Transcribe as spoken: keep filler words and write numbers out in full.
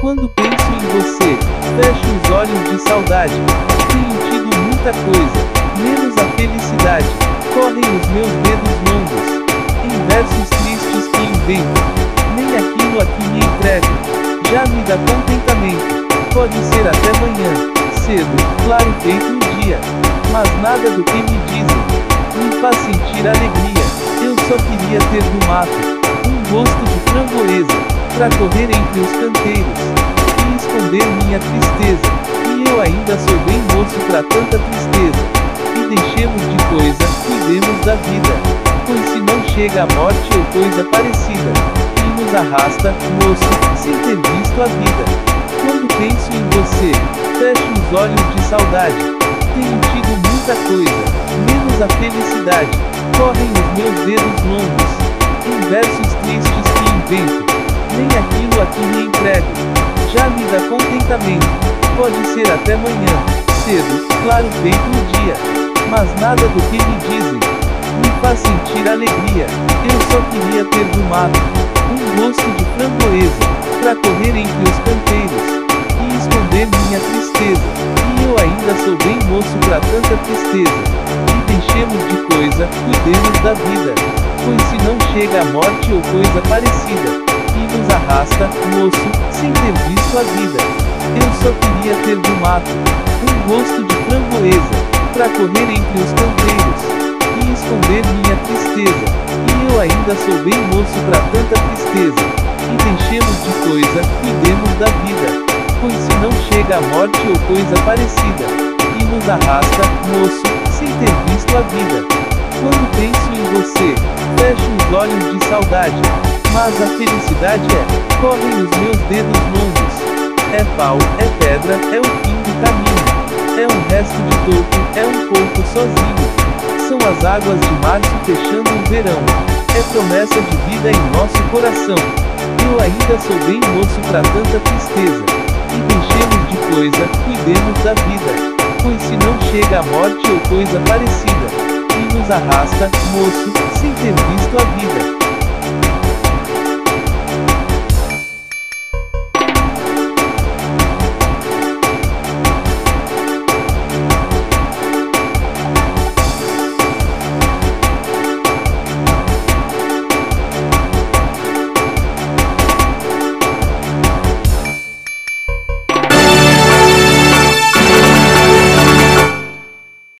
Quando penso em você, fecho os olhos de saudade. Tenho tido muita coisa, menos a felicidade. Correm os meus dedos longos, em versos tristes que invento. Nem aquilo a que me entrego, já me dá contentamento. Pode ser até amanhã, cedo, claro feito o dia. Mas nada do que me dizem, me faz sentir alegria. Eu só queria ter do mato, um gosto de framboesa, pra correr entre os canteiros, e esconder minha tristeza. E eu ainda sou bem moço pra tanta tristeza. E deixemos de coisa, cuidemos da vida, pois se não chega a morte ou coisa parecida, e nos arrasta, moço, sem ter visto a vida. Quando penso em você, fecho os olhos de saudade. Tenho tido muita coisa, menos a felicidade. Correm os meus dedos longos, em versos tristes que invento. Nem aquilo a que me entrego, já me dá contentamento. Pode ser até amanhã, cedo, claro feito o dia. Mas nada do que me dizem, me faz sentir alegria. Eu só queria ter do mato, um gosto de framboesa, pra correr entre os canteiros, e esconder minha tristeza. E eu ainda sou bem moço pra tanta tristeza. E deixemos de coisa, cuidemos da vida, pois se não chega a morte ou coisa parecida, e nos arrasta, moço, sem ter visto a vida. Eu só queria ter do mato, um gosto de framboesa, pra correr entre os canteiros, e esconder minha tristeza. E eu ainda sou bem moço pra tanta tristeza. E deixemos de coisa, cuidemos da vida, pois se não chega a morte ou coisa parecida, e nos arrasta, moço, sem ter visto a vida. Quando penso em você, fecho os olhos de saudade. Mas a felicidade é, correm os meus dedos longos. É pau, é pedra, é o fim do caminho. É um resto de toco, é um pouco sozinho. São as águas de março fechando o verão. É promessa de vida em nosso coração. Eu ainda sou bem moço pra tanta tristeza. E deixemos de coisa, cuidemos da vida, pois se não chega a morte ou coisa parecida, e nos arrasta, moço, sem ter visto a vida.